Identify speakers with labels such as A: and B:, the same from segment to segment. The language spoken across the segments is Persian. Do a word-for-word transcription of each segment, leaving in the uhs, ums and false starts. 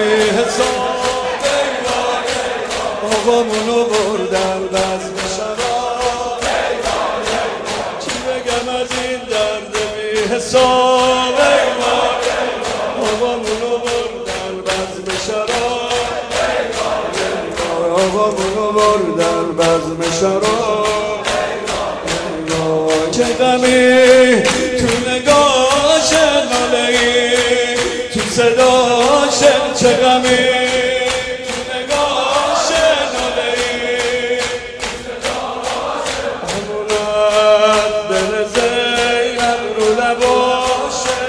A: بی حساب آقامونو بردن بزم شراب چی بگم از این درد بی حساب آقامونو بردن بزم شراب آقامونو بردن بزم شراب چه غمی تو نگاش ناله‌ای تو صداش چه غمی تو نگاش ناله‌ای همونت دل زینب رو لباشه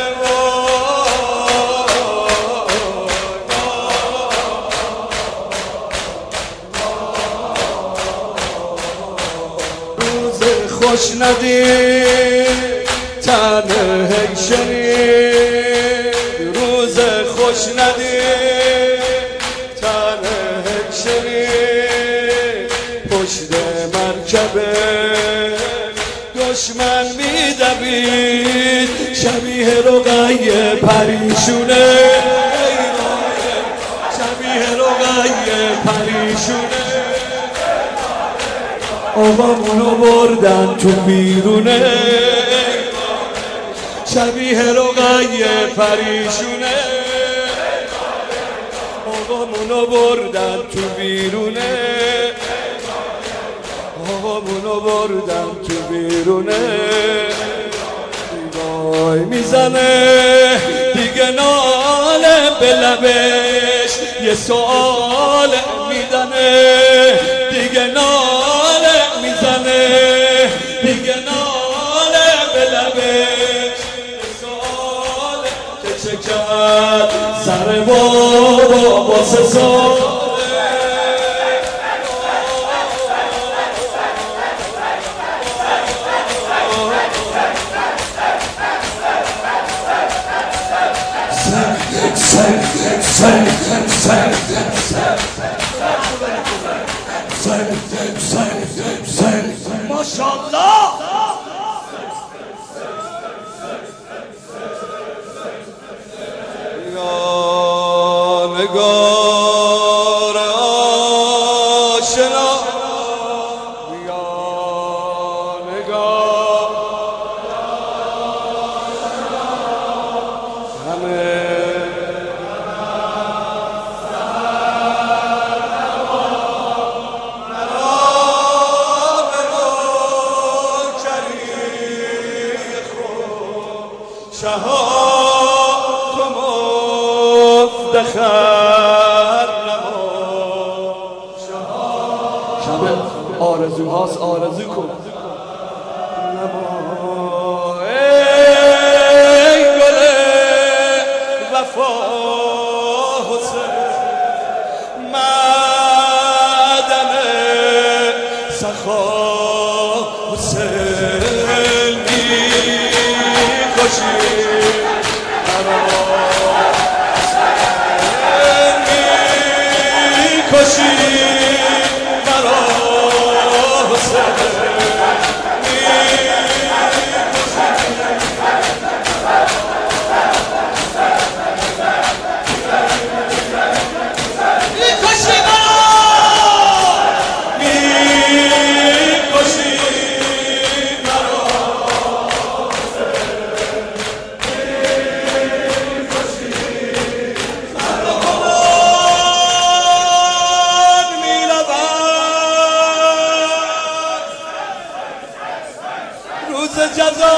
A: روز خوش ندید تنه شنید روز خوش ندید تنه شنید پشت مرکبه دشمن میدوید شبیه رقیه پریشونه شبیه رقیه پریشونه آقامونو بردن تو بیرونه شبیه رقیه پریشونه آقامونو بردن تو بیرونه آقامونو بردن تو بیرونه وای میزنه دیگه ناله به لبش یه سؤال میدنه دیگه ناله میزنه دیگه ناله به لبش سؤال که چه کرد سر بابا واسه ساله ماشاءالله یا نگار آشنا یا نگار همه شهاد تو مفتخر نما شب آرزوهاست آرزو کن نما ای گل وفا حسین معدن سخا حسین می‌کشی کشی مرا حسین میکشی روز جزا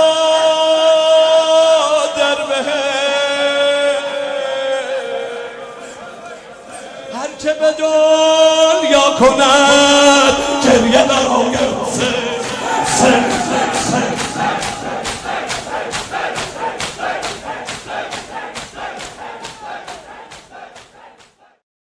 A: در بهشت هر که به دنیا کند